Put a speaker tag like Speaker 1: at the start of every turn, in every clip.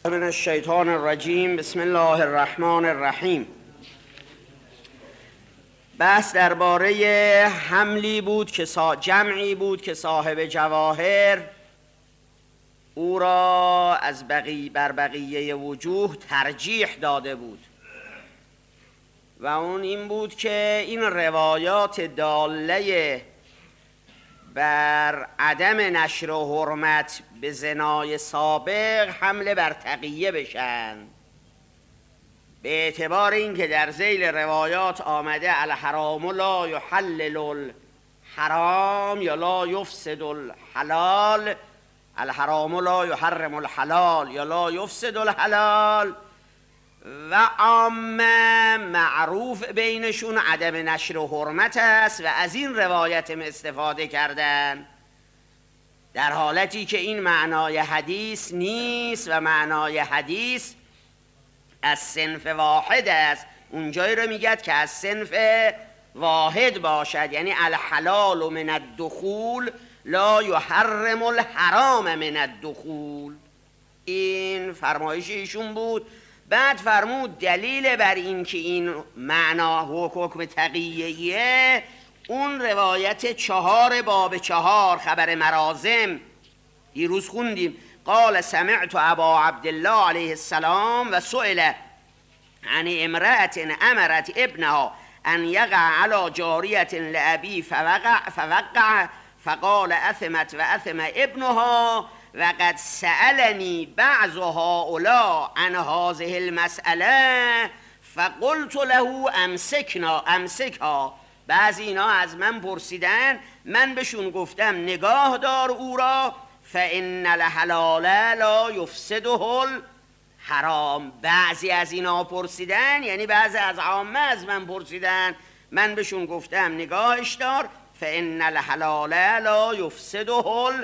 Speaker 1: من الشیطان الرجیم. بسم الله الرحمن الرحیم. بحث درباره حملی بود که جمعی بود که صاحب جواهر او را از بر بقیه وجوه ترجیح داده بود و اون این بود که این روایات داله بر عدم نشر و حرمت به زنای سابق حمله بر تقیه بشن، به اعتبار اینکه در ذیل روایات آمده الحرام لا یحلل الحرام یا لا یفسد الحلال، الحرام لا یحرم الحلال یا لا یفسد الحلال، و عامه معروف بینشون عدم نشر و حرمت است و از این روایت استفاده کردن، در حالتی که این معنای حدیث نیست و معنای حدیث از صنف واحد است. اونجایی رو میگد که از صنف واحد باشد، یعنی الحلال من الدخول لا یحرم الحرام من الدخول. این فرمایش ایشون بود. بعد فرمود دلیل بر این که این معنا حکم تقییه اون روایت 4 باب 4 خبر مرازم دیروز خوندیم. قال سمعت ابا عبدالله علیه السلام و سئل عن امرأة امرت ابنها ان یقع علی جاریة لابی فوقع فقال اثمت و اثم ابنها وقد سألني بعض هؤلاء عن هذه المسألة فقلت له امسکها. بعضی اینا از من پرسیدن، من بهشون گفتم نگاه دار او را، فإن الحلال لا یفسده الحرام. بعضی از اینا پرسیدن، یعنی بعضی از عامه از من پرسیدن، من بهشون گفتم نگاهش دار، فإن الحلال لا یفسده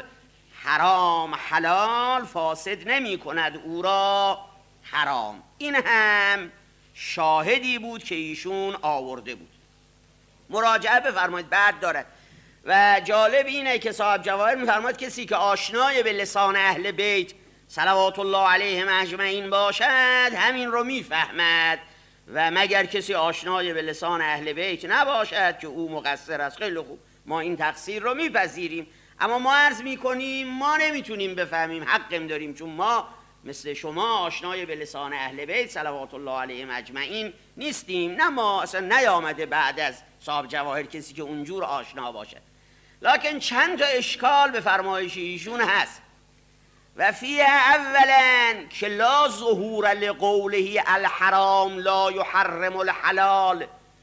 Speaker 1: حرام، حلال فاسد نمی کند او را حرام. این هم شاهدی بود که ایشون آورده بود. مراجعه بفرمایید. بعد دارد و جالب اینه که صاحب جواهر میفرماید کسی که آشنای به لسان اهل بیت صلوات الله علیهم اجمعین باشد همین رو میفهمد و مگر کسی آشنای به لسان اهل بیت نباشد که او مقصر است. خیلی خوب، ما این تقصیر رو میپذیریم، اما ما عرض میکنیم ما نمیتونیم بفهمیم، حقم داریم، چون ما مثل شما آشنای به لسان اهل بیت صلوات الله علیهم اجمعین نیستیم. نه ما اصلا نیامده بعد از صاحب جواهر کسی که اونجور آشنا باشه. لکن چند تا اشکال به فرمایش ایشون هست. و فیه اولا که لا ظهور لقوله الحرام لا یحرم الحلال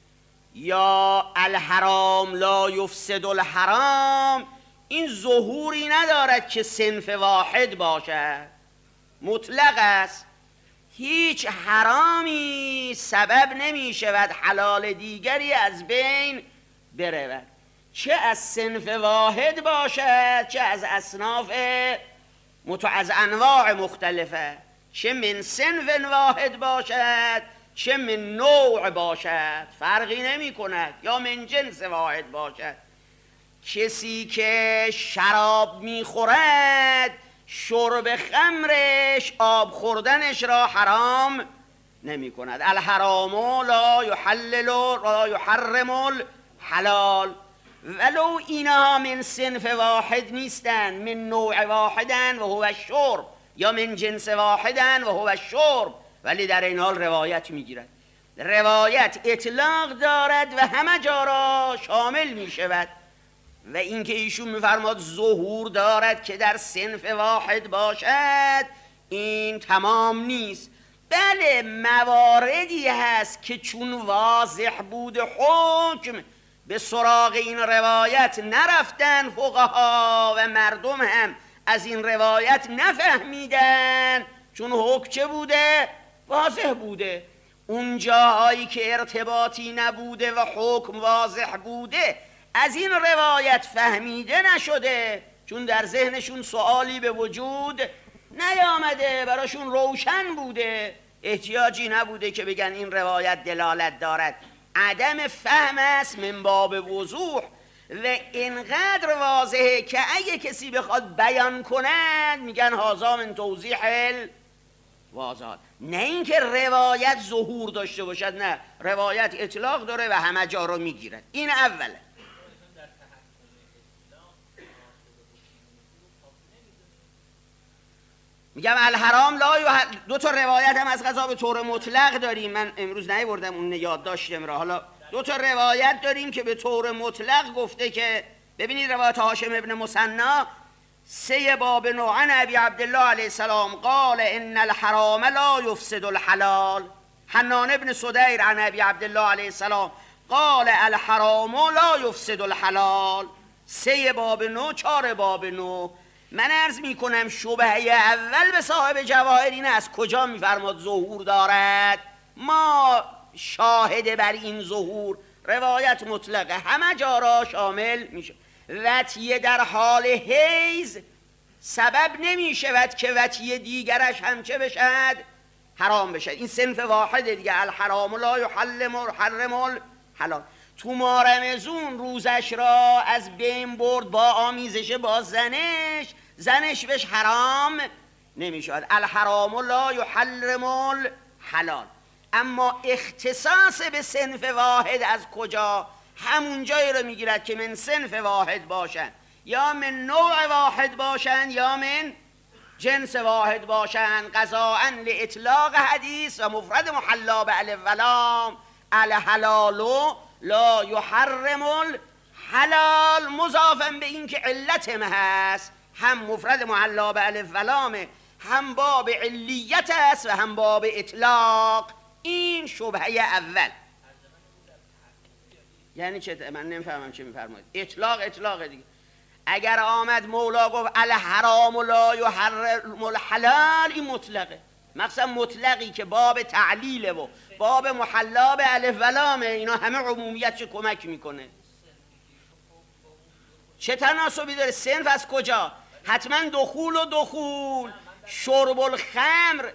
Speaker 1: یا الحرام لا یفسد الحرام، این ظهوری ندارد که صنف واحد باشد، مطلق است. هیچ حرامی سبب نمی شود حلال دیگری از بین برود، چه از صنف واحد باشد چه از اصناف از انواع مختلفه، چه من صنف واحد باشد چه من نوع باشد، فرقی نمی کند، یا من جنس واحد باشد. کسی که شراب میخورد شرب خمرش آب خوردنش را حرام نمی کند. الحرام لا یحرم الحلال، ولو اینا من صنف واحد نیستن، من نوع واحدن و هو الشرب، یا من جنس واحدن و هو الشرب، ولی در این حال روایت میگیرد. روایت اطلاق دارد و همه جا را شامل می شود. و اینکه ایشون میفرماد ظهور دارد که در صنف واحد باشد، این تمام نیست. بله مواردی هست که چون واضح بود حکم به سراغ این روایت نرفتن فقها و مردم هم از این روایت نفهمیدن، چون حکم چه بوده؟ واضح بوده. اون جاهایی که ارتباطی نبوده و حکم واضح بوده از این روایت فهمیده نشده، چون در ذهنشون سوالی به وجود نیامده، براشون روشن بوده، احتیاجی نبوده که بگن این روایت دلالت دارد. عدم فهم است من باب وضوح و اینقدر واضحه که اگه کسی بخواد بیان کند میگن هذا من توضیح وازاد. نه اینکه روایت ظهور داشته باشد، نه، روایت اطلاق داره و همه جا رو میگیرد. این اوله. میگم الحرام لا دو تا روایت هم از قضا به طور مطلق داریم. من امروز نیاوردم اون یاد داشتم را. حالا دو تا روایت داریم که به طور مطلق گفته که ببینید روایت هاشم ابن مثنا 3 باب عن ابی عبدالله علیه السلام قال ان الحرام لا یفسد الحلال. حنان ابن صدیر عن ابی عبدالله علیه السلام قال الحرام لا یفسد الحلال. 3 باب 9 4 باب 9. من عرض می کنم شبهه اول به صاحب جواهر این از کجا میفرماد ظهور دارد؟ ما شاهد بر این ظهور روایت مطلقه همه جا را شامل میشه. وطیه در حال حیض سبب نمی شود که وطیه دیگرش هم چه بشد؟ حرام بشد. این صنف واحد دیگه. الحرام لا یحرم الحلال. تو ماه رمضان روزش را از بین برد با آمیزش با زنش بهش حرام نمی شود. الحرام لا یحرم الحلال. اما اختصاص به صنف واحد از کجا؟ همون جایی رو میگیرد که من صنف واحد باشند، یا من نوع واحد باشند، یا من جنس واحد باشند. قضاءً لاطلاق حدیث و مفرد محلا به الف و لام الحلال لا یحرم الحلال، مضافاً به این که علت هست، هم مفرد محلا به الف و لامه، هم باب علیت است و هم باب اطلاق. این شبهه اول. یعنی چه؟ من نمیفهمم چه میفرمایید. اطلاق دیگه. اگر آمد مولا گفت الحرام لا یحرم الحلال، این مطلقه. مقصد مطلقی که باب تعلیله و باب محلا به الف و لامه، اینا همه عمومیت چه کمک میکنه. چه تناسبی داره؟ صنف از کجا؟ حتما دخول شرب الخمر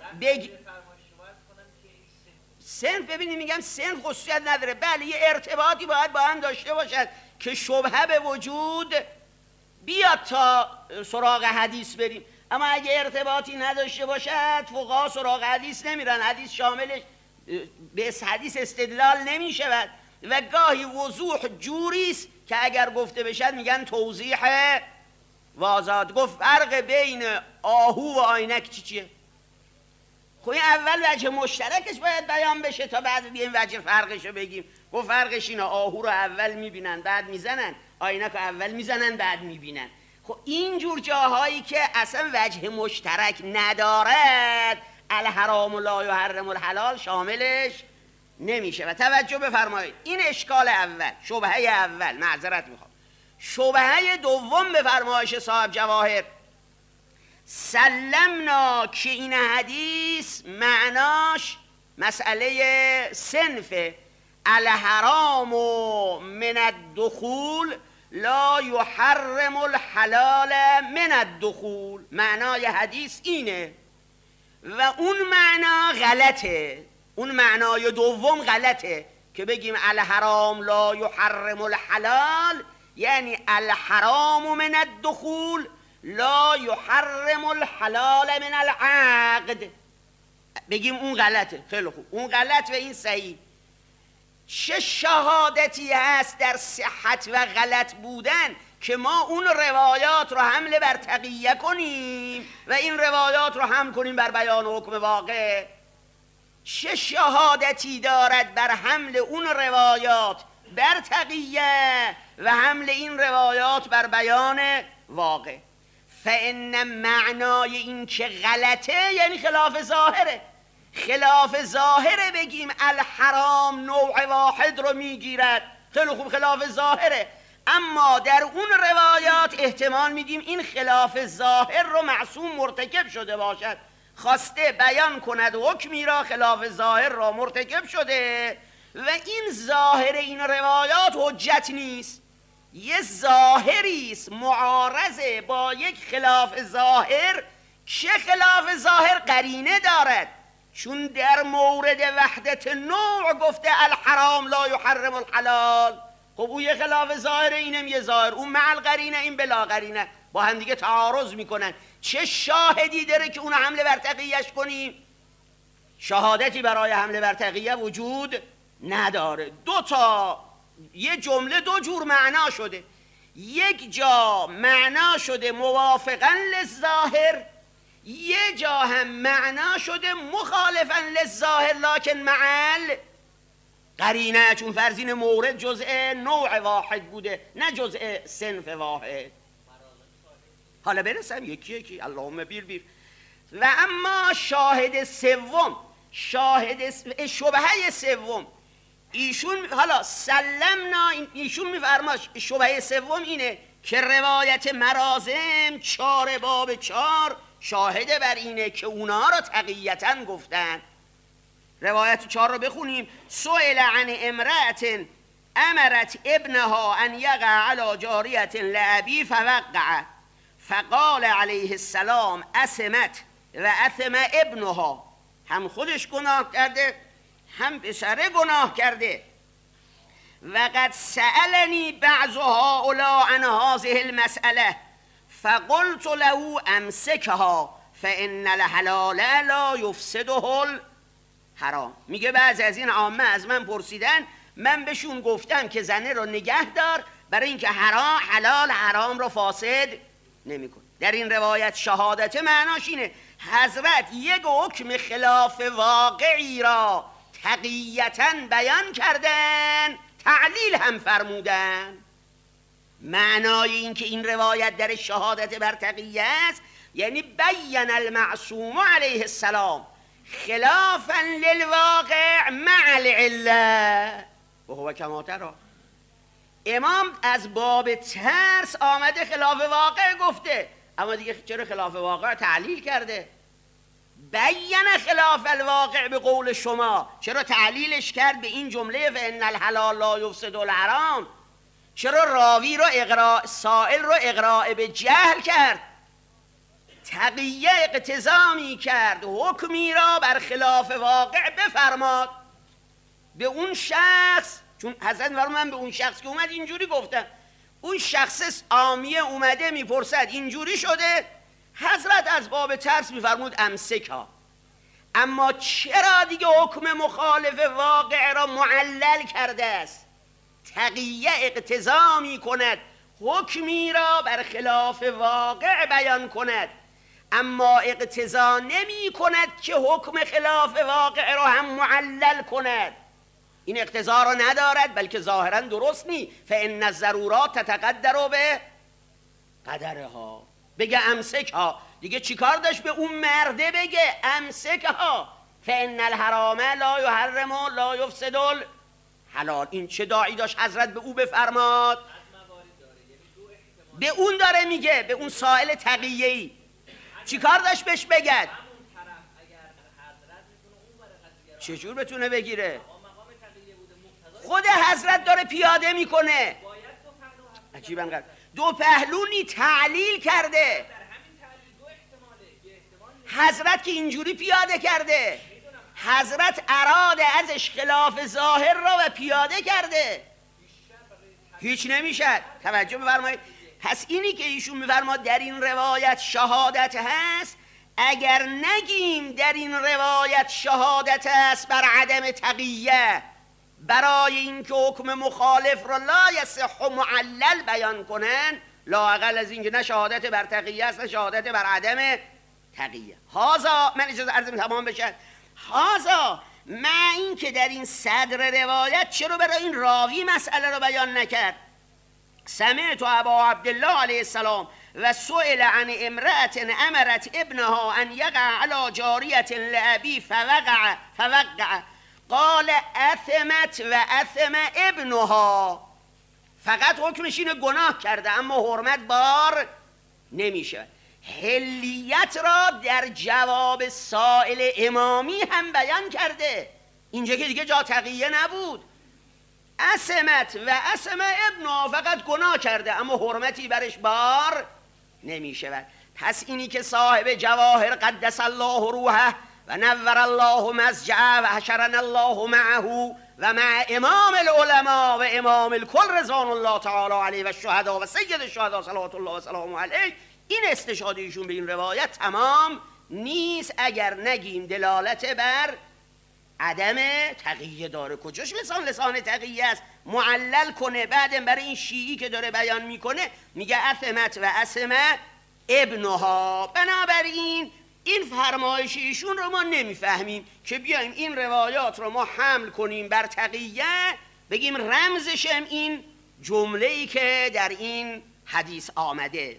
Speaker 1: صنف. ببینید میگم صنف خصوصیت نداره. بله یه ارتباطی باید با هم داشته باشد که شبهه به وجود بیاد تا سراغ حدیث بریم. اما اگه ارتباطی نداشته باشد فقها سراغ حدیث نمیرن. حدیث شاملش به حدیث استدلال نمی شود و گاهی وضوح جوریست که اگر گفته بشد میگن توضیح واضح. گفت فرق بین آهو و آینک چیه؟ خب این اول وجه مشترکش باید بیان بشه تا بعد بیایم وجه فرقشو بگیم. گفت فرقش اینه آهو رو اول میبینن بعد میزنن، آینک رو اول میزنن بعد میبینن. خب اینجور جاهایی که اصلا وجه مشترک ندارد الحرام لا یحرم الحلال شاملش نمیشه. و توجه بفرمایید این اشکال اول، شبهه اول. معذرت میخوام. شبهه دوم به فرمایش صاحب جواهر سلمنا که این حدیث معناش مسئله صنف الحرام من الدخول لا یحرم الحلال من الدخول. معنای حدیث اینه و اون معنا غلطه. اون معنای دوم غلطه که بگیم الحرام لا یحرم الحلال یعنی الحرام من الدخول لا یحرم الحلال من العقد. بگیم اون غلطه. خیلی خوب، اون غلط و این صحیح. چه شهادتی هست در صحت و غلط بودن که ما اون روایات رو حمل بر تقیه کنیم و این روایات رو حمل کنیم بر بیان حکم واقع؟ چه شهادتی دارد بر حمل اون روایات بر تقیه و حمل این روایات بر بیان واقع؟ فإن معنای این که غلطه یعنی خلاف ظاهره. خلاف ظاهره بگیم الحرام نوع واحد رو میگیرد، خیلی خوب خلاف ظاهره. اما در اون روایات احتمال میدیم این خلاف ظاهر رو معصوم مرتکب شده باشد، خواسته بیان کند حکمی را خلاف ظاهر را مرتکب شده و این ظاهر این روایات حجت نیست. یه ظاهریست معارضه با یک خلاف ظاهر که خلاف ظاهر قرینه دارد. چون در مورد وحدت نوع گفته الحرام لا یحرم الحلال، خب اون یه خلاف ظاهر اینم یه ظاهر، اون مع القرینه این بلا قرینه، با هم دیگه تعارض میکنن. چه شاهدی داره که اون حمله بر تقیهش کنیم؟ شهادتی برای حمله بر تقیه وجود نداره. یه جمله دو جور معنا شده. یک جا معنا شده موافقا للظاهر، یه جا هم معنا شده مخالفا للظاهر لکن معل قرینه، چون فرضین مورد جزء نوع واحد بوده نه جزء صنف واحد. حالا برسم یکی یکی، اللهم بیر. و اما شاهد سوم، شبهه سوم ایشون، حالا سلمنا، ایشون میفرماش شبهه سوم اینه که روایت مرازم 4 باب 4 شاهده بر اینه که اونا رو تقییتاً گفتن. روایت 4 رو بخونیم. سئل عن امرأة امرت ابنها ان یقع علی جاریة لأبی فوقع فقال علیه السلام اثمت و اثم ابنها. هم خودش گناه کرده هم پسره گناه کرده. و قد سألنی بعض هؤلاء عن هذه المسأله فقلت له امسکها فان الحلال لا یفسده الحرام. میگه بعضی از این عامه از من پرسیدن، من بهشون گفتم که زنه رو نگه دار برای اینکه حلال حرام رو فاسد نمیکنه. در این روایت شهادت معناش اینه حضرت یک حکم خلاف واقعی را تقییتاً بیان کردن، تعلیل هم فرمودن. معنای این که این روایت در شهادت بر تقیه است یعنی بین المعصوم علیه السلام خلافاً للواقع مع العله و هو کما تری. امام از باب ترس آمده خلاف واقع گفته، اما دیگه چرا خلاف واقع تعلیل کرده؟ بین خلاف الواقع به قول شما، چرا تعلیلش کرد به این جمله فان الحلال لا یفسد الحرام؟ چرا راوی رو اقراء، سائل رو اقراء به جهل کرد؟ تقیه اقتضا کرد حکمی را بر خلاف واقع بفرماد به اون شخص، چون حضرت فرمودن به اون شخص که اومد اینجوری گفتن، اون شخص عامیه اومده میپرسد اینجوری شده، حضرت از باب ترس میفرمود امسکها. اما چرا دیگه حکم مخالف واقع را معلل کرده است؟ تقیه اقتضا میکند حکمی را بر خلاف واقع بیان کند، اما اقتضا نمی کند که حکم خلاف واقع را هم معلل کند. این اقتضا را ندارد، بلکه ظاهرا درست نی. فان الضرورات تتقدر به قدرها. بگه امسکها، دیگه چیکار داشت به اون مرده بگه امسکها فان الحرام لا یحرم لا یفسد الحلال؟ این چه داعی داشت حضرت به او بفرماد؟ به اون داره میگه، به اون سائل تقیه‌ای چیکار داشت بهش بگد؟ چجور بتونه بگیره؟ خود حضرت داره پیاده میکنه. عجیبا غریب، دو پهلونی تعلیل کرده. حضرت که اینجوری پیاده کرده، حضرت اراده ازش خلاف ظاهر را و پیاده کرده، هیچ نمیشد. توجه بفرمایید. پس اینی که ایشون میفرماد در این روایت شهادت هست، اگر نگیم در این روایت شهادت هست بر عدم تقیه، برای اینکه حکم مخالف را لا یصح معلل بیان کنن، لااقل از اینکه نه شهادت بر تقیه است نه شهادت بر عدم تقیه. هازا، من اجازه عرضم تمام بشه، هازا مع این که در این صدر روایت چرا برای این راوی مسئله رو بیان نکرد؟ سمعت ابا عبدالله علیه السلام و سئل عن امرأة امرت ابنها ان یقع علی جاریة لأبی فوقع قال اثمت و اثم ابنها. فقط حکمش اینه گناه کرده اما حرمت بار نمیشه. حلیت را در جواب سائل امامی هم بیان کرده، اینجا که دیگه جا تقیه نبود. اثمت و اثم ابنها، فقط گناه کرده اما حرمتی برش بار نمیشه. پس اینی که صاحب جواهر قدس الله روحه و نور الله مسجعه و حشرنا الله معه و مع امام العلماء و امام الکل رضوان الله تعالی علیه و الشهدا و سید الشهدا صلوات الله و سلامه علیه، این استشهاد ایشون به این روایت تمام نیست اگر نگیم دلالت بر عدم تقیه داره. کجاش لسان تقیه است؟ معلل کنه. بعدم برای این شیعی که داره بیان میکنه میگه اثمت و اسمه ابنها. بنابراین این فرمایش ایشون رو ما نمیفهمیم که بیایم این روایات رو ما حمل کنیم بر تقیه، بگیم رمزشم این جمله‌ای که در این حدیث آمده.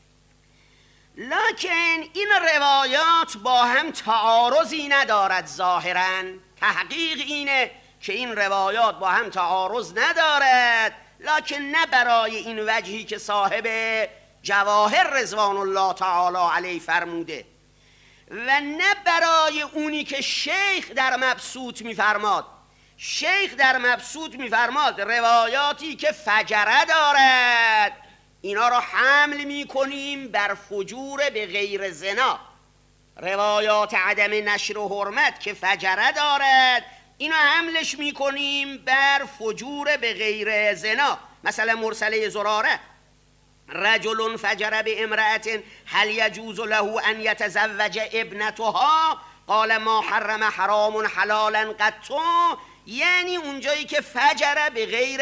Speaker 1: لکن این روایات با هم تعارضی ندارد. ظاهراً تحقیق اینه که این روایات با هم تعارض ندارد، لکن نه برای این وجهی که صاحب جواهر رضوان الله تعالی علیه فرموده و نه برای اونی که شیخ در مبسوط میفرماد. شیخ در مبسوط میفرماد روایاتی که فجره دارد اینا را حمل میکنیم بر فجور به غیر زنا. روایات عدم نشر و حرمت که فجره دارد اینا حملش میکنیم بر فجور به غیر زنا. مثلا مرسله زراره رجل فجر بامرأة هل يجوز له ان يتزوج ابنتها قال ما حرم حرام حلالا قط. یعنی اونجایی که فجر به غیر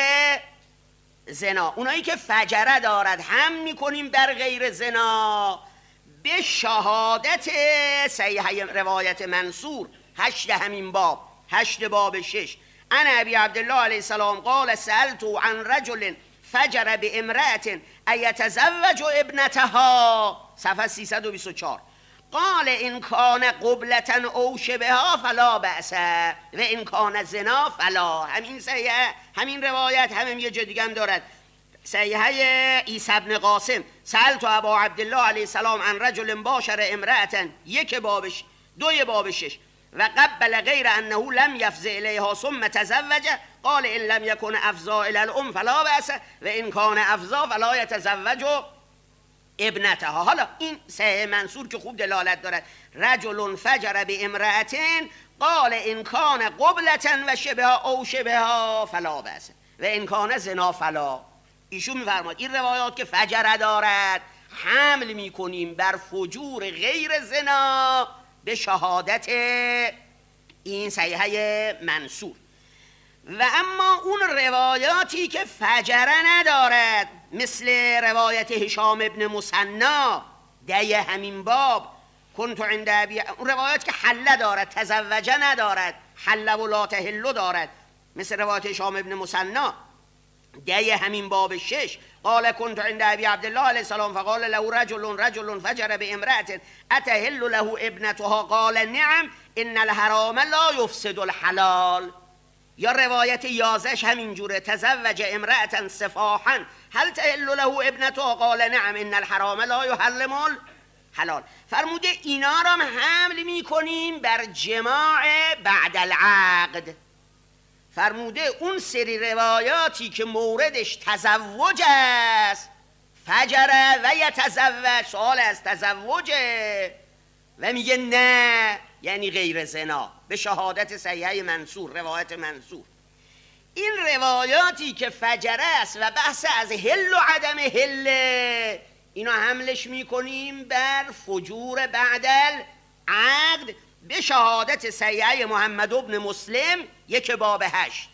Speaker 1: زنا، اونایی که فجره دارد هم میکنیم بر غیر زنا به شهادت صحیح روایت منصور 8 همین باب 8 باب 6 عن ابی عبدالله علیه السلام قال سألت عن رجل فجر بامرأة ایتزوج ابنتها صفحه 324 قال ان کان قبلة او شبهها فلا بأس و ان کان زنا فلا. همین صحیح، همین روایت همین یه جا دیگه هم دارد. صحیحه عیسی بن قاسم سألت ابا عبدالله علیه السلام عن رجل باشر امرأة 1 بابش 2 باب 6 و قبل غیر انه لم یفض الیها ثم تزوج قال ان لم یکن افضا الی الام فلا بأس و ان کان افضا فلا یتزوج ابنتها. حالا این صحیح منصور که خوب دلالت دارد. رجل فجر بامرأة قال ان کان قبلة و شبهها او شبهها فلا بأس و ان کان زنا فلا. ایشون میفرماد این روایات که فجر دارد حمل میکنیم بر فجور غیر زنا به شهادت این صحیحه منصور. و اما اون روایاتی که فجره ندارد مثل روایت هشام ابن مثنی 10 همین باب کنت عند ابی، اون روایات که حله دارد تزوجه ندارد، حله و لا تحله دارد، مثل روایت هشام ابن مثنی 10 همین باب 6 قال كنت عند ابي عبد الله عليه السلام فقال له رجل فجر بامرأة اتحل له ابنتها قال نعم ان الحرام لا يفسد الحلال. یا روایت 11 همین جوره تزوج امرأة سفاحا هل تحل له ابنتها قال نعم ان الحرام لا يحرم الحلال. فرموده اینا را حمل میکنیم بر جماع بعد العقد. فرموده اون سری روایاتی که موردش تزوج است فجره و یتزوج، سوال از تزوجه و میگه نه یعنی غیر زنا به شهادت صحیحه منصور روایت منصور. این روایاتی که فجره است و بحث از حل و عدم حل اینا حملش میکنیم بر فجور بعد العقد به شهادت صحیحه محمد ابن مسلم 1 باب 8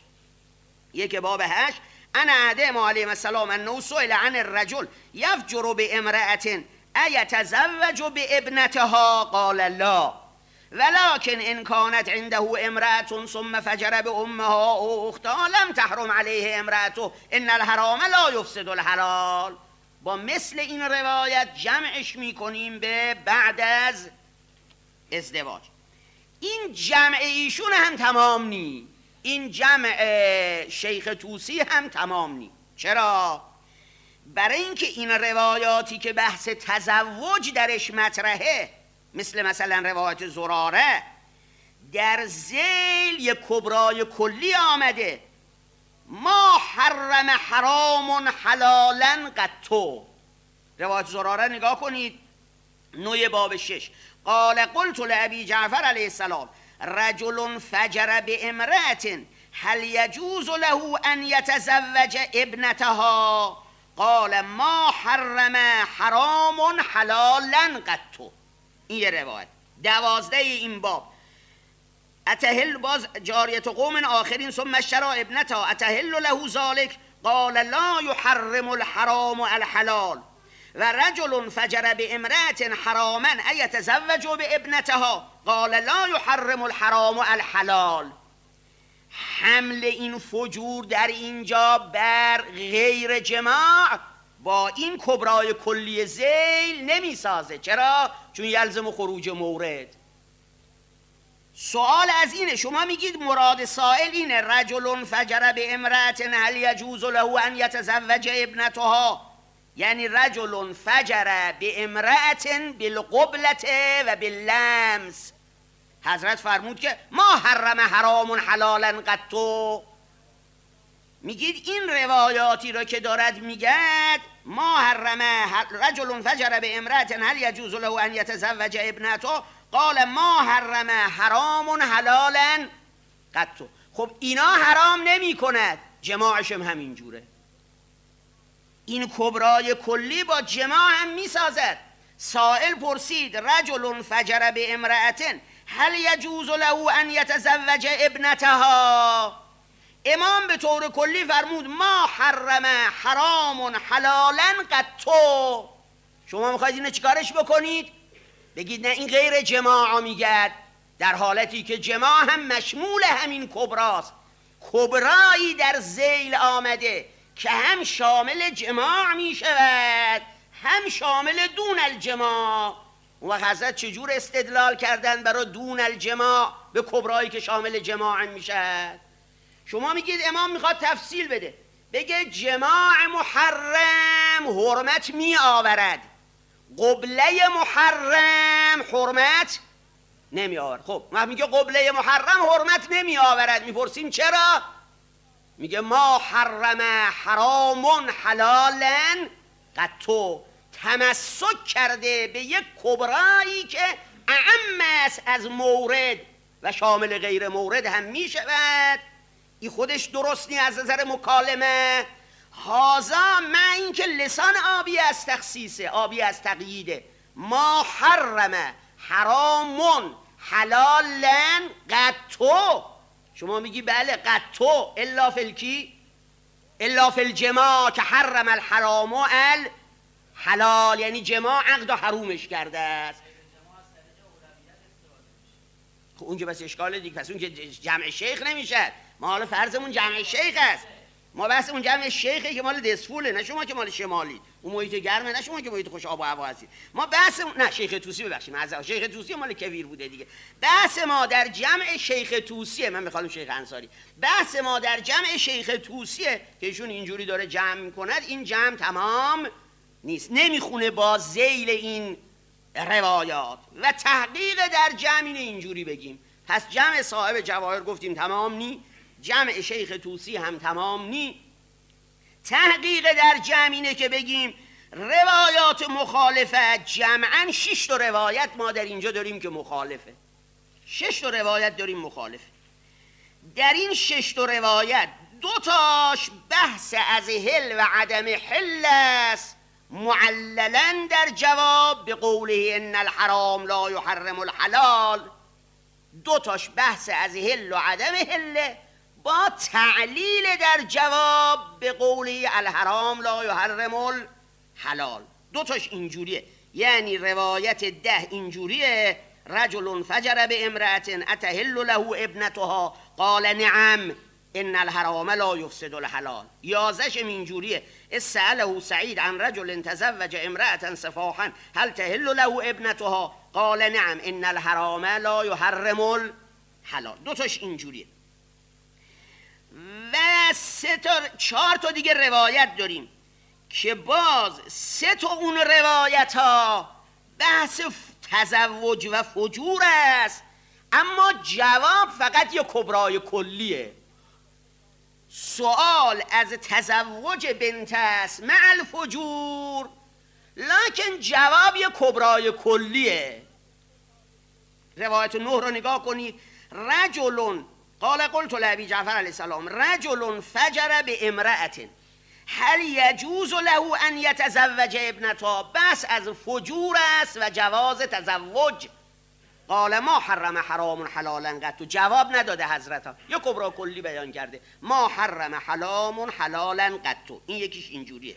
Speaker 1: 1 باب 8 انا ادم علیه السلام انه سئل عن الرجل یفجر بامرأة ایتزوج بابنتها قال لا ولكن ان كانت عنده امرأة ثم فجر بامها او اختها لم تحرم عليه امرأته ان الحرام لا يفسد الحلال. با مثل این روایت جمعش میکنیم به بعد از ازدواج. این جمع ایشون هم تمام نی، این جمع شیخ طوسی هم تمام نی. چرا؟ برای اینکه این روایاتی که بحث تزوج درش مطرحه مثلا روایت زراره در ذیل یک کبرای کلی آمده ما حرم حرام حلالا قطو. روایت زراره نگاه کنید 9 باب 6 قال قلت لأبي جعفر عليه السلام رجل فجر بامرأة هل يجوز له أن يتزوج ابنتها قال ما حرم حرام حلالا قط. این یه روایت 12 این باب. اتهل باز جاریت قوم آخرین ثم اشتری ابنتها اتهل له ذلك قال لا يحرم الحرام الحلال و رجل فجر بامرأة حراما ان يتزوج بابنتها قال لا يحرم الحرام الحلال. حمل این فجور در اینجا بر غیر جماع با این کبرای کلی ذیل نمی سازه. چرا؟ چون یلزم خروج مورد. سوال از اینه، شما میگید مراد سائل اینه رجل فجر به امرأة هل یجوز له ان یتزوج ابنتها، یعنی رجل فجر به امرأة بالقبلة و باللمس. حضرت فرمود که ما حرم حرام حلالا قطو. میگید این روایاتی را که دارد میگد ما حرم رجل فجر به امرأة هل یجوز له ان یتزوج ابنته قال ما حرم حرام حلالا قطو. خب اینا حرام نمی کند، جماعشم همین جوره. این کبرای کلی با جماع هم می سازد. سائل پرسید رجل فجر به امرأة هل یجوز له ان یتزوج ابنتها. امام به طور کلی فرمود ما حرم حرام حلالا قطو. شما میخواید اینو چیکارش بکنید؟ بگید نه این غیر جماع میگد، در حالتی که جماع هم مشمول همین کبراست. کبرایی در ذیل آمده که هم شامل جماع میشود هم شامل دون الجماع. و حضرت چجور استدلال کردن برای دون الجماع به کبرایی که شامل جماع میشد؟ شما میگید امام میخواد تفصیل بده، بگه جماع محرم حرمت می آورد، قبله محرم حرمت نمی آورد. خب ما میگه قبله محرم حرمت نمی آورد، میپرسیم چرا؟ میگه ما حرم حرام حلالا قطو. تمسک کرده به یک کبرایی که اعم است از مورد و شامل غیر مورد هم می شود. این خودش درست نی از نظر مکالمه. هازا من این که لسان آبی از تخصیصه، آبی از تقییده. ما حرم حرامون حلالا قطو. شما میگی بله قطو الا فلکی الا فی الجماع که حرم الحرام الحلال، یعنی جماع عقد و حرومش کرده است. خب اونجا بس اشکال دیگه، پس اون که جمع شیخ نمیشه. ما حالا فرضمون جمع شیخ است، ما بحث اون جمع شیخه که مال دسفوله، نه شما که مال شمالی، اون محیط گرمه، نه شما که محیط خوش آب و هوا هستید. ما بحث نه شیخ توسی، ببخشید معذرت، شیخ توسی مال کویر بوده دیگه. بحث ما در جمع شیخ توسیه، من میخوام شیخ انصاری، بحث ما در جمع شیخ توسیه که ایشون اینجوری داره جمع میکند. این جمع تمام نیست، نمیخونه با ذیل این روایات و تحقیق در جمع اینجوری بگیم. پس جمع صاحب جواهر گفتیم تمام نی، جمع شیخ توسی هم تمام نی. تحقیق در جمع اینه که بگیم روایات مخالفه جمعاً 6 تا روایت ما در اینجا داریم که مخالفه. 6 تا روایت داریم مخالفه. در این 6 تا روایت 2 تاش بحث از حل و عدم حل است، معللاً در جواب به قوله ان الحرام لا يحرم الحلال. 2 تاش بحث از حل و عدم حل با تعلیل در جواب به قوله الحرام لا يحرم الحلال. 2 تاش اینجوریه، یعنی روایت 10 اینجوریه رجل فجر به امرأة اتحل له ابنتها قال نعم ان الحرام لا یفسد الحلال. 11 اینجوریه اسأله سعید عن رجل تزوج امرأة سفاحا هل تحل له ابنتها قال نعم ان الحرام لا يحرم الحلال. 2 تاش اینجوریه. و 4 تا دیگه روایت داریم که باز 3 تا اون روایت ها بحث تزوج و فجور است، اما جواب فقط یه کبرای کلیه. سوال از تزوج بنت است مع الفجور، لکن جواب یه کبرای کلیه. روایت 9 رو نگاه کنید. رجل قال قلت لأبي جعفر علیه السلام رجل فجر به امرأة هل یجوز له ان یتزوج ابنتها. بس از فجور است و جواز تزوج. قال ما حرم حرام حلالا قط. جواب نداده حضرت ها، یا کبرا کلی بیان کرده ما حرم حرام حلالا قط. این یکیش اینجوریه.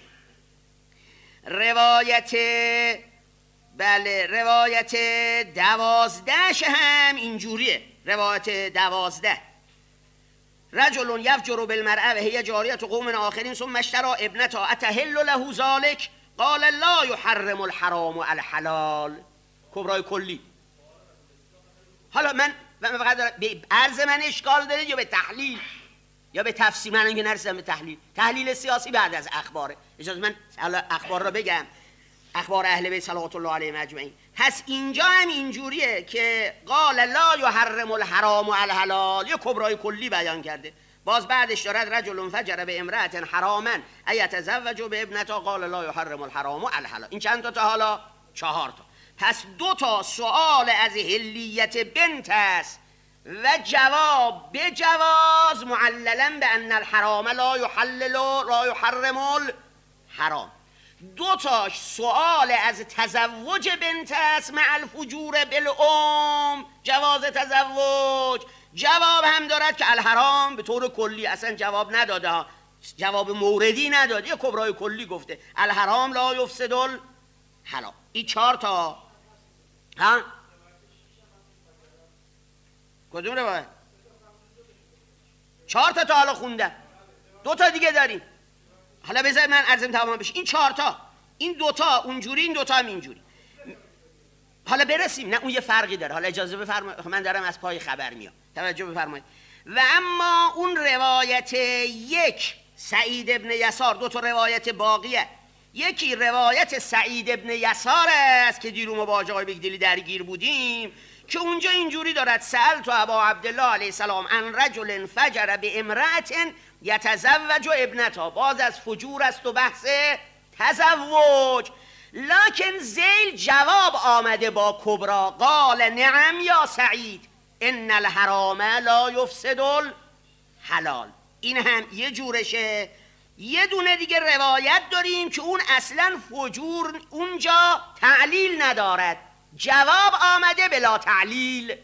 Speaker 1: روایت 12 هم اینجوریه. روایت 12 رجل یفجر بالمرأة و هي جاریة قوم آخرین ثم اشترى ابنتها اتحل له ذلك قال لا يحرم الحرام الحلال. کبرای کلی. حالا من فقط به عرض من اشکال داره یا به تحلیل یا به تفسیر؟ من اینکه نرسیدم به تحلیل سیاسی بعد از اخباره. اجازه من اخبار را بگم، اخبار اهل بیت صلوات الله علیهم اجمعین. پس اینجا هم اینجوریه که قال لا یحرم الحرام الحلال، یا کبرای کلی بیان کرده. باز بعدش دارد رجل فجر به امرأة حراما ایتزوج به ابنتها قال لا یحرم الحرام الحلال. این چند تا حالا؟ 4 تا. پس 2 سؤال از حلیت بنت است و جواب به جواز معللا به ان الحرام لا یحرم الحرام. 2 سؤال از تزوج بنت است مع الفجور بالام، جواز تزوج. جواب هم دارد که الحرام به طور کلی اصلا جواب نداده ها، جواب موردی نداده، یا کبرای کلی گفته الحرام لا یفسد الحلال. این 4 تا. ها کدوم روایت؟ 4 تا حالا خوندم. 2 تا دیگه داریم. حالا بذار من عرضم تمام بشه. این 4 تا، این 2 تا اونجوری، این 2 تا هم اینجوری. حالا برسیم. نه اون یه فرقی داره. حالا اجازه بفرمایید، من دارم از پای خبر میام، توجه بفرمایید. و اما اون روایت 1 سعید ابن یسار، 2 تا روایت باقیه. یکی روایت سعید ابن یسار است که دیرو ما با آقای بگدلی درگیر بودیم، که اونجا اینجوری دارد سألت ابا عبدالله علیه السلام عن رجل فجر به امرأة یتزوج ابنتها. باز از فجور است و بحث تزوج. لکن زیل جواب آمده با کبرا قال نعم یا سعید ان الحرام لا یفسد الحلال. این هم یه جورشه. یه دونه دیگه روایت داریم که اون اصلا فجور اونجا تعلیل ندارد، جواب آمده بلا تعلیل.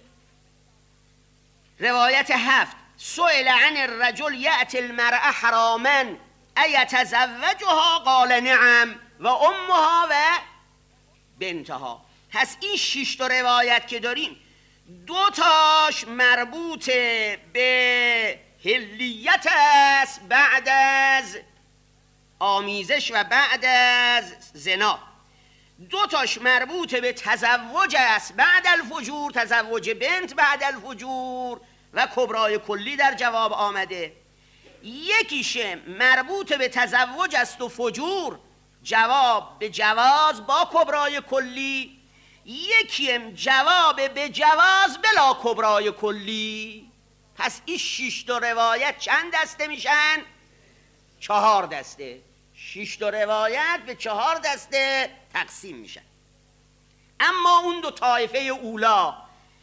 Speaker 1: روایت 7 سئل عن الرجل یأتی المرأة حراما ایتزوجها قال نعم و امها و بنتها. پس این 6 تا روایت که داریم، 2 تاش مربوط به حلیت است بعد از آمیزش و بعد از زنا، 2 تاش مربوط به تزوج است بعد الفجور، تزوج بنت بعد الفجور و کبرای کلی در جواب آمده. یکیش مربوط به تزوج است و فجور، جواب به جواز با کبرای کلی. یکیم جواب به جواز بلا کبرای کلی. پس این 6 تا روایت چند دسته میشن؟ 4 دسته. 6 تا روایت به 4 دسته تقسیم میشن. اما اون 2 طایفه اولا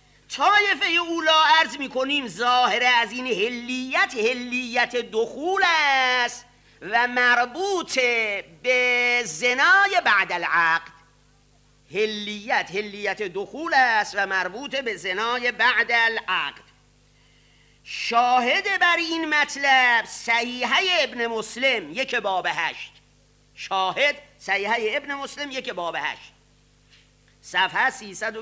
Speaker 1: عرض میکنیم ظاهره از این حلیت دخول است و مربوط به زنای بعد العقد. حلیت دخول است و مربوط به زنای بعد العقد. شاهد بر این مطلب صحیحه ابن مسلم 1 باب 8، شاهد صحیحه ابن مسلم 1 باب 8 صفحه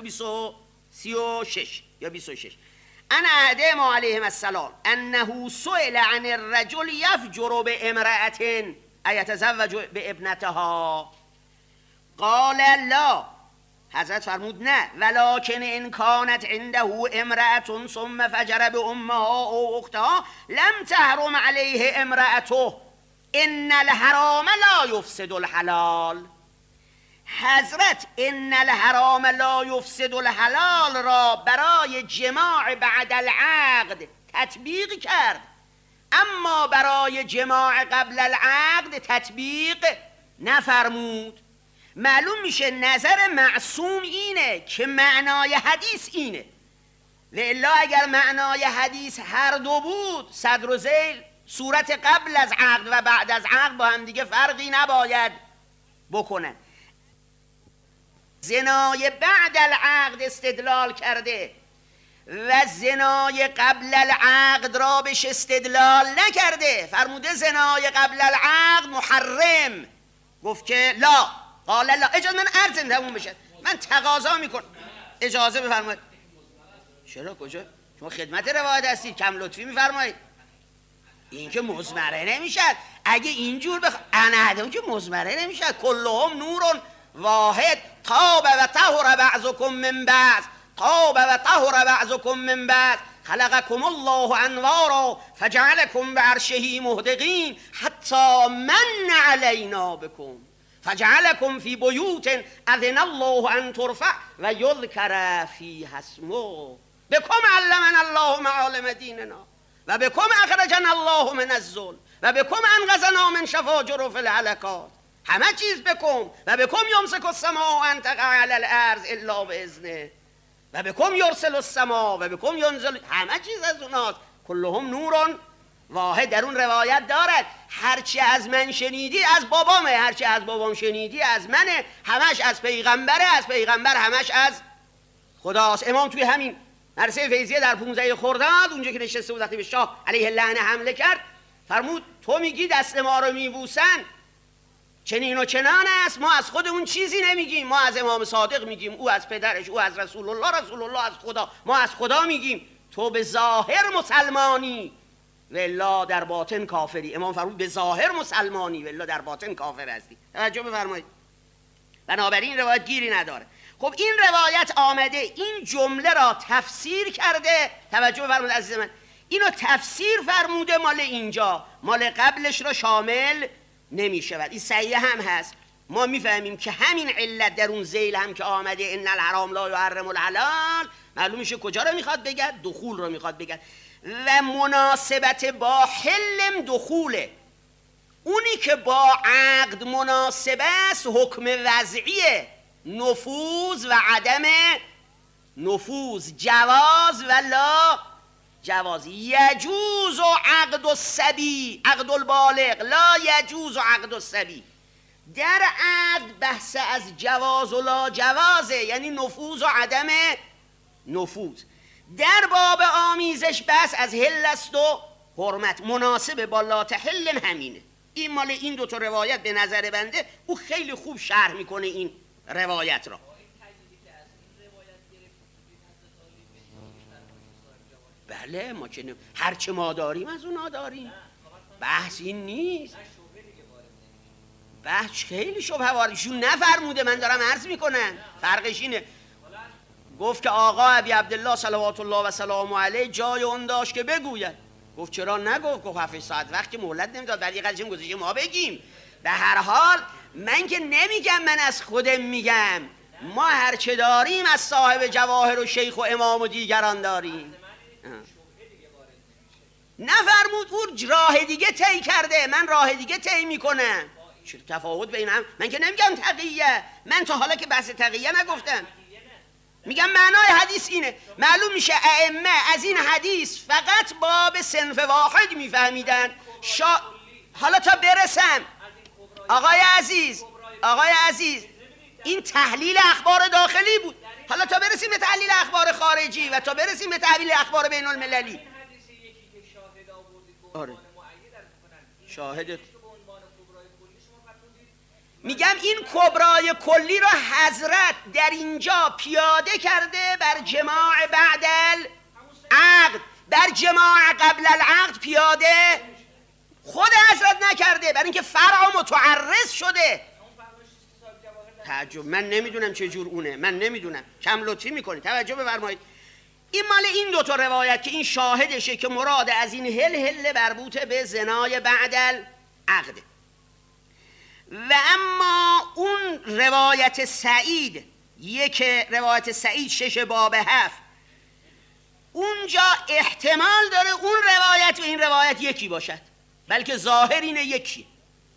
Speaker 1: 336 یا 26. انا احدهم علیهم السلام انه سئل عن الرجل یفجر به امرأة ایتزوج به ابنتها قال لا، حضرت فرمود نه، ولکن ان کانت عنده امرأة ثم فجر به امها او اختها لم تحرم علیه امرأته ان الحرام لا یفسد الحلال. حضرت ان الحرام لا یفسد الحلال را برای جماع بعد العقد تطبیق کرد، اما برای جماع قبل العقد تطبیق نفرمود. معلوم میشه نظر معصوم اینه که معنای حدیث اینه، والا اگر معنای حدیث هر دو بود صدر و ذیل صورت قبل از عقد و بعد از عقد با هم دیگه فرقی نباید بکنن. زنای بعد العقد استدلال کرده و زنای قبل العقد را بهش استدلال نکرده. فرموده زنای قبل العقد محرم، گفت که لا، قال لا. اجازه من عرض تموم بشه، من تقاضا میکنم اجازه بفرمایید. چرا کجا؟ شما خدمت روایت هستید، کم لطفی میفرمایید. این که مزمره نمیشد. اگه اینجور انهدم که مزمره نمیشد. کلهم نورون واحد، طاب و طهر بعضکم من بعض، طاب و طهر بعضکم من بعض، خلقکم الله انوارا فجعلکم بعرشه مهدقین حتی من علینا بکم فجعلکم فی بیوت اذن الله ان ترفع و یذکر فیها اسمه بکم علمنا الله معالم دیننا و بکم اخرجنا الله من الظلم و بکم انقذنا من شفاجر فی الهلکات. همه چیز بکم و بکم یمسک السماء ان تقع علی الارض الا باذنه و بکم یرسل السماء و بکم ینزل. همه چیز از اوناست. کلهم نورون واحد. در اون روایت دارد هرچی از من شنیدی از بابامه، هرچی از بابام شنیدی از منه، همش از پیغمبره، از پیغمبر همش از خداست. امام توی همین مدرسه فیضیه در 15 خرداد اونجا که نشسته بود وقتی به شاه علیه اللعنه حمله کرد فرمود تو میگی دست ما رو میبوسن، چنین و چنان است، ما از خود اون چیزی نمیگیم، ما از امام صادق میگیم، او از پدرش، او از رسول الله، رسول الله از خدا، ما از خدا میگیم. تو به ظاهر مسلمانی والله در باطن کافری. امام فرمود به ظاهر مسلمانی والله در باطن کافر هستی. توجه بفرمایید. بنابراین روایت گیری نداره. خب این روایت آمده این جمله را تفسیر کرده. توجه بفرمایید عزیز من، اینو تفسیر فرموده، مال اینجا، مال قبلش را شامل نمی شود. این صحیح هم هست. ما میفهمیم که همین علت در اون ذیل هم که آمده ان الحرام لا یحرم الحلال، معلوم میشه کجا رو میخواد بگه؟ دخول رو میخواد بگه. و مناسبت با حلم دخوله. اونی که با عقد مناسب است حکم وضعیه، نفوذ و عدم نفوذ، جواز و لا جواز. یجوز عقد الصبی، عقد البالغ، لا یجوز عقد الصبی. در عقد بحث از جواز و لا جوازه، یعنی نفوذ و عدم نفوذ. در باب آمیزش بحث از حل است و حرمت، مناسب با لا تحل همینه. این مال این دو تا روایت به نظر بنده او خیلی خوب شرح میکنه این روایت را. بله ما که هرچه ما داریم از اونا داریم، بحث این نیست. بحث خیلی شبهه واردشون نفرموده، من دارم عرض میکنم. فرقش اینه. گفت که آقا ابی عبدالله صلوات الله و سلامه علیه جای اون داشت که بگوید. گفت چرا نگفت؟ گفت 7 ساعت وقت که مهلت نمیداد، بعد یه قضیه گذاشته ما بگیم. به هر حال من که نمیگم، من از خودم میگم ما هرچه داریم از صاحب جواهر و شیخ و امام و دیگران داریم. نفرمود اون راه دیگه طی کرده، من راه دیگه طی میکنم. چه تفاوت بین هم؟ من که نمیگم تقیه، من تا حالا که بحث تقیه نگفتم، میگم معنای حدیث اینه. معلوم میشه ائمه از این حدیث فقط باب صنف واحد میفهمیدن. حالا تا برسم آقای عزیز این تحلیل اخبار داخلی بود. حالا تا برسیم به تحلیل اخبار خارجی و تا برسیم به تحلیل اخبار بین المللی. آره شاهد میگم این کبرای کلی را حضرت در اینجا پیاده کرده بر جماع بعد العقد، بر جماع قبل العقد پیاده خود حضرت نکرده، برای اینکه فرع متعرض شده. تعجب، من نمیدونم چه جور اونه، من نمیدونم، کم لطفی میکنید. توجه بفرمایید. این مال این دو تا روایت که این شاهدشه که مراد از این هل مربوط به زنای بعد العقد. و اما اون روایت سعید، یک روایت سعید 6 باب 7، اونجا احتمال داره اون روایت و این روایت یکی باشد، بلکه ظاهر اینه یکی.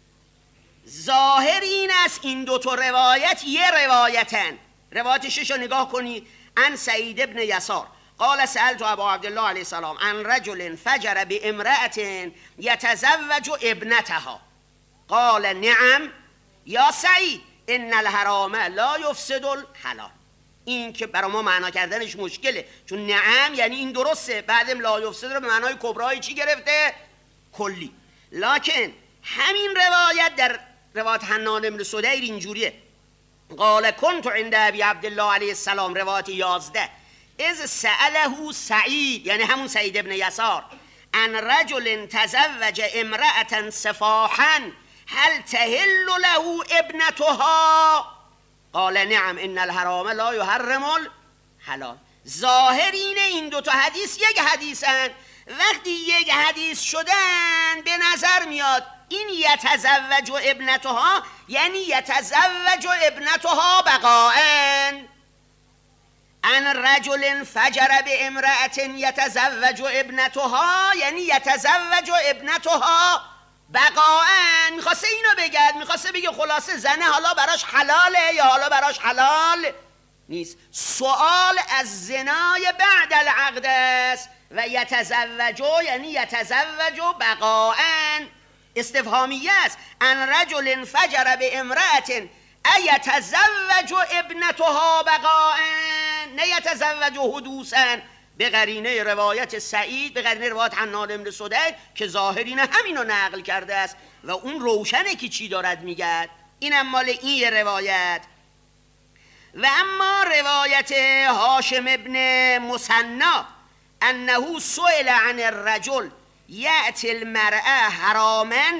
Speaker 1: ظاهر این است این دو تا روایت یه روایتن. روایت 6 رو نگاه کنید. عن سعید ابن یسار قال سألت ابا عبدالله علیه السلام عن رجل فجر بامرأة یتزوج ابنتها قال نعم یا سعید ان الحرام لا یفسد الحلال. این که برای ما معنا کردنش مشکله، چون نعم یعنی این درسته، بعدم لا یفسد رو به معنای کبرای چی گرفته؟ کلی. لکن همین روایت در روایت حنان بن سدیر اینجوریه: قال كنت عند ابی عبدالله علیه السلام، روایت 11، اذ سأله سعید، یعنی همون سعید ابن یسار، ان رجل تزوج امرأة سفاحا هل تهل له ابنتها؟ قال نعم ان الحرام لا یحرم الحلال. ظاهر اینه این دوتا حدیث یک حدیثن. وقتی یک حدیث شدن به نظر میاد این یتزوج ابنتها یعنی یتزوج ابنتها بقاءً، ان رجل فجر به امرأة یتزوج ابنتها یعنی یتزوج ابنتها بقاءً. میخواسته اینو بگه، میخواسته بگه خلاصه زنه حالا براش حلاله یا حالا براش حلال نیست. سوال از زنای بعد العقد است و یتزوج یعنی یتزوج بقاءً استفهامیه است. ان رجل فجر به امرأة ایتزوج ابنتها بقاءً، نه یتزوج حدوثاً، به قرینه روایت سعید، به قرینه روایت حنان بن سدیر که ظاهرین همینو نقل کرده است و اون روشنه که چی دارد میگه. اینم مال این روایت. و اما روایت هاشم ابن مثنی انه سئل عن الرجل یأتی المرأة حراما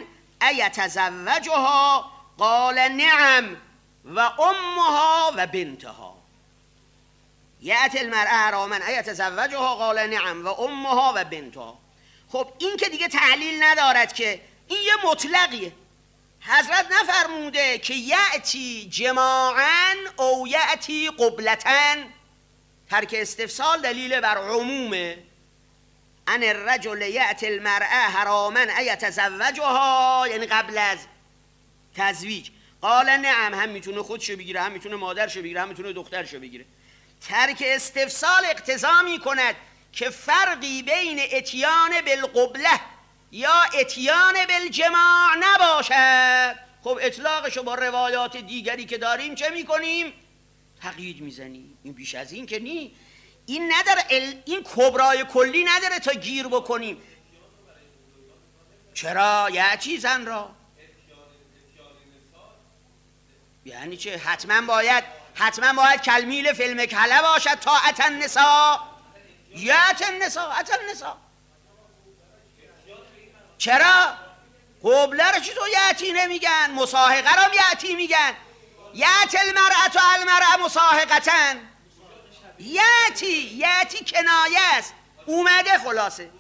Speaker 1: ایتزوجها قال نعم و امها و بنتها. یأتی المرأة حراما ایتزوجها قال نعم و امها و بنتها. خب این که دیگه تعلیل ندارد که این یه مطلقیه. حضرت نفرموده که یأتی جماعاً او یأتی قبلتاً. ترک استفسال دلیل بر عمومه. ان الرجل یأتی المرأة حراما ایتزوجها یعنی قبل از تزویج. قال نعم، هم میتونه خودشو بگیره، هم میتونه مادرشو بگیره، هم میتونه دخترشو بگیره. ترک استفسال اقتضا میکند که فرقی بین اتیان بالقبله یا اتیان بالجماع نباشد. خب اطلاقشو با روایات دیگری که داریم چه میکنیم؟ تقیید میزنیم. این بیش از این که نی. این نداره، این کبرای کلی نداره تا گیر بکنیم. چرا؟ یه چیزن را یعنی چه؟ حتما باید کلمیل فیلم کله باشد تا اتن نسا یاتن نسا اتن نسا. چرا؟ قبله رو چطور یاتی نمیگن؟ مساحقه رو یاتی میگن. یات المرأة و المرأة مساحقتن. یاتی کنایه است، اومده. خلاصه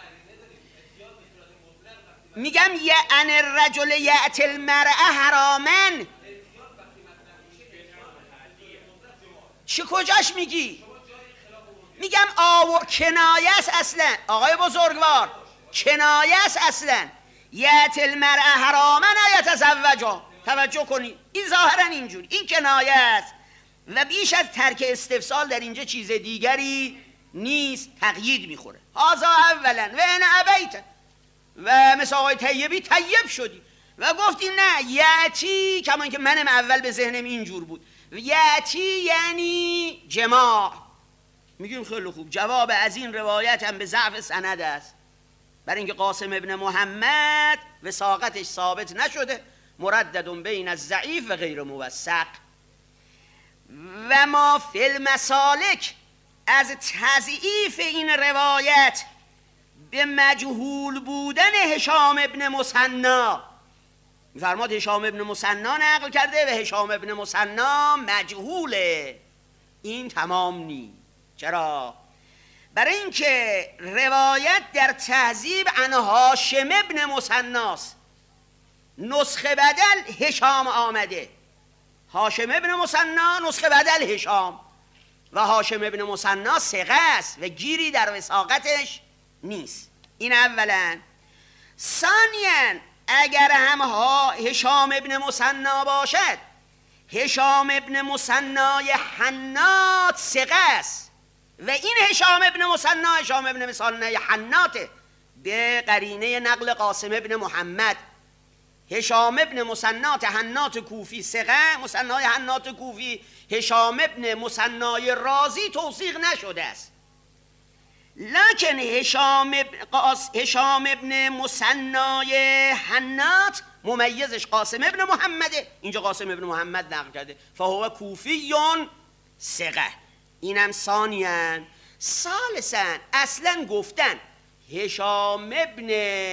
Speaker 1: میگم ان الرجل یأتی المرأة حراما. چه کجاش میگی؟ میگم کنایه است اصلا. آقای بزرگوار کنایه است اصلا. یأتی المرأة حراما یتزوجها. توجه کنید این ظاهرا اینجور، این کنایه است و بیش از ترک استفسال در اینجا چیز دیگری نیست. تقیید میخوره. هذا اولا و ان ابیت. و مثل آقای طیبی طیب شدی و گفتی نه یأتی، کمان که منم اول به ذهنم اینجور بود، یأتی یعنی جماع. میگیم خیلی خوب، جواب از این روایت هم به ضعف سند است، برای اینکه قاسم ابن محمد وثاقتش ثابت نشده، مردد بین الضعیف و غیر موثق. و ما فی المسالک از تضعیف این روایت به مجهول بودن هشام ابن مثنی فرماد. هشام ابن مثنی نقل کرده و هشام ابن مثنی مجهوله. این تمام نی. چرا؟ برای اینکه روایت در تهذیب عن هاشم ابن مثنی است. نسخه بدل هشام آمده. هاشم ابن مثنی نسخه بدل هشام و هاشم ابن مثنی ثقه است و گیری در وثاقتش نیست. این اولا. ثانیاً اگر هم هشام ابن مثنی باشد، هشام ابن مثنی حنات ثقه است و این هشام ابن مثنی حناته به قرینه نقل قاسم ابن محمد هشام ابن مثنات حنات کوفی ثقه، مثنای حنات کوفی هشام ابن مثنای رازی توثیق نشده است، لکن هشام ابن مثنای حنات ممیزش قاسم ابن محمده. اینجا قاسم ابن محمد نقل کرده فهو کوفیون ثقه. اینم ثانیاً. ثالثاً اصلاً گفتن هشام ابن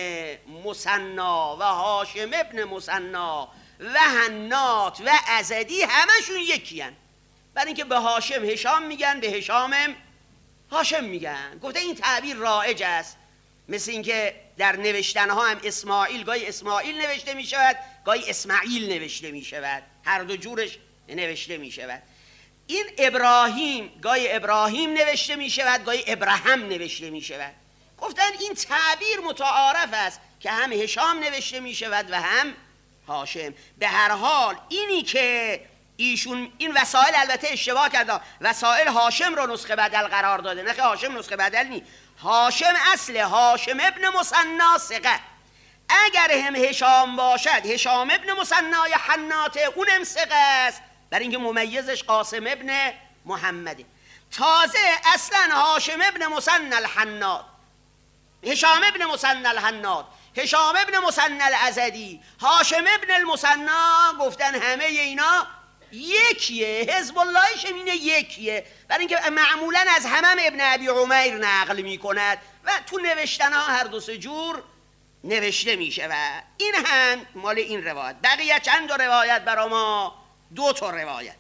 Speaker 1: مثنا و هاشم ابن مثنا و حنات و ازدی همشون یکی هن. برای اینکه به هاشم هشام میگن، به هشامم هاشم میگن. گفته این تعبیر رایج است، مثل اینکه در نوشتنها هم اسماعیل گاهی اسماعیل نوشته میشود، گاهی اسماعیل نوشته میشود، هر دو جورش نوشته میشود. این ابراهیم گاهی ابراهیم نوشته میشود، گاهی ابراهیم نوشته میشود. گفتن این تعبیر متعارف است که هم هشام نوشته میشود و هم هاشم. به هر حال اینی که ایشون این وسائل البته اشتباه کرده، وسائل هاشم رو نسخه بدل قرار داده، نه که هاشم نسخه بدل نی. هاشم اصل هاشم ابن مثنا ثقه. اگر هم هشام باشد هشام ابن مثنای حنات اونم ثقه است، برای اینکه ممیزش قاسم ابن محمده. تازه اصلا هاشم ابن مثنى الحنات، هشام ابن مثنى الحنات، هشام ابن مثنى الازدی، هاشم ابن المثنى، گفتن همه اینا یکیه. حزب اللهش اینه یکیه، برای اینکه معمولا از همم ابن ابی عمیر نقل میکند و تو نوشتن ها هر دو سه جور نوشته میشه. و این هم مال این روایت. بقیه چند تا روایت برا ما؟ 2 تا روایت.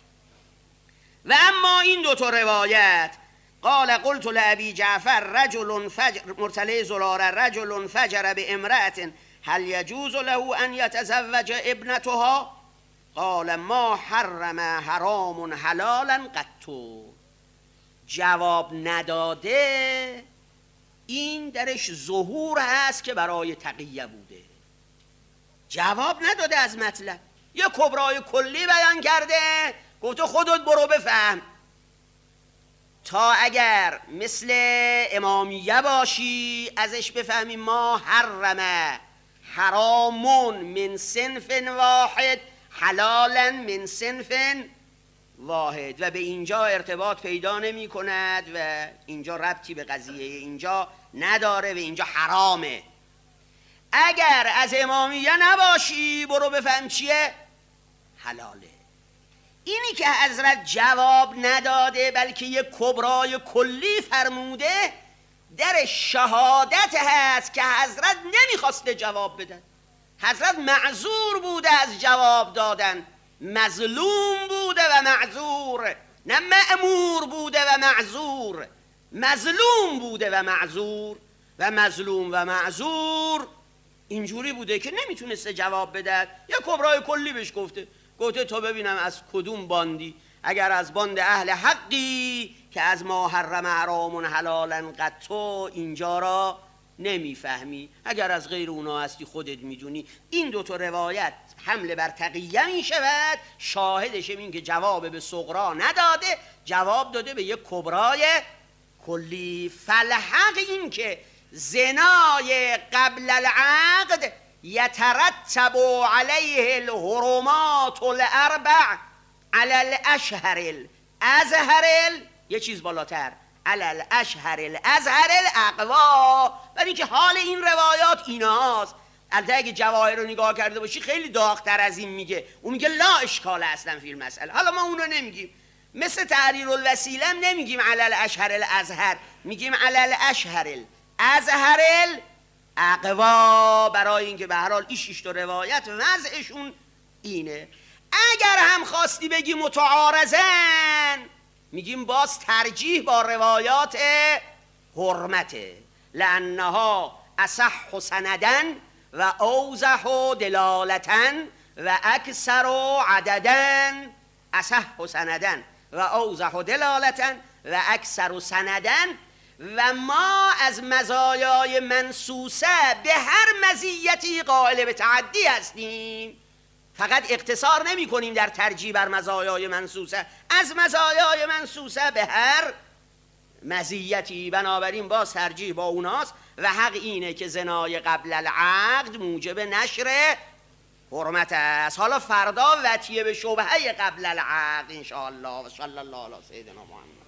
Speaker 1: و اما این 2 تا روایت قال قلت لأبي جعفر رجل فجر مرتلي زراره رجل فجر بامرأة هل يجوز له ان يتزوج ابنتها؟ قال ما حرم حرام حلالا قط. جواب نداده این درش ظهور هست که برای تقیه بوده. جواب نداده از مطلب، یه کبرای کلی بیان کرده، گفته خودت برو بفهم. تا اگر مثل امامیه باشی ازش بفهمی ما حرم حرامون من صنف واحد حلالا من صنف واحد، و به اینجا ارتباط پیدا نمی کند و اینجا ربطی به قضیه اینجا نداره و اینجا حرامه. اگر از امامیه نباشی برو بفهم چیه؟ حلاله. اینی که حضرت جواب نداده بلکه یک کبرای کلی فرموده در شهادت هست که حضرت نمیخواسته جواب بدن. حضرت معذور بوده از جواب دادن، مظلوم بوده و معذور، نه مأمور بوده و معذور، مظلوم بوده و معذور. و مظلوم و معذور اینجوری بوده که نمیتونسته جواب بده. یا کبرای کلی بهش گفته تو ببینم از کدوم باندی. اگر از باند اهل حقی که از ما حرم حرام حلالا قط اینجا را نمیفهمی، اگر از غیر اونا هستی خودت میدونی. این 2 تا روایت حمله بر تقیه می شود. شاهدش این که جواب به صغرا نداده، جواب داده به یک کبرای کلی. فالحق این که زنای قبل العقد یترتب علیه الحرمات الاربع علی الاشهر الازهر یه چیز بالاتر علی الاشهر الازهر الاقوا. برای اینکه حال این روایات ایناست. البته اگه جواهر رو نگاه کرده باشی خیلی داغ‌تر از این میگه. اون میگه لا اشکال اصلا فی المسئله. حالا ما اونو نمیگیم، مثل تحریر الوسیله هم نمیگیم علی الاشهر الازهر، میگیم علی الاشهر الازهر الاقوا، برای اینکه به هر حال این 6 تا روایت وضعشون اینه. اگر هم خواستی بگی متعارضن، میگیم باز ترجیح با روایات حرمته، لانها اصح سندن و اوضح دلالتن و اکثر عددن. اصح سندن و اوضح دلالتن و اکثر سندن. و ما از مزایای منصوصه به هر مزیتی قائل به تعدی هستیم، فقط اقتصار نمی کنیم در ترجیح بر مزایای منصوصه، از مزایای منصوصه به هر مزیتی. بنابراین باز ترجیح با اوناست و حق اینه که زنای قبل العقد موجب نشر حرمت است. حالا فردا وطیه به شبهه قبل العقد انشاءالله. و صلی الله علی سیدنا محمد.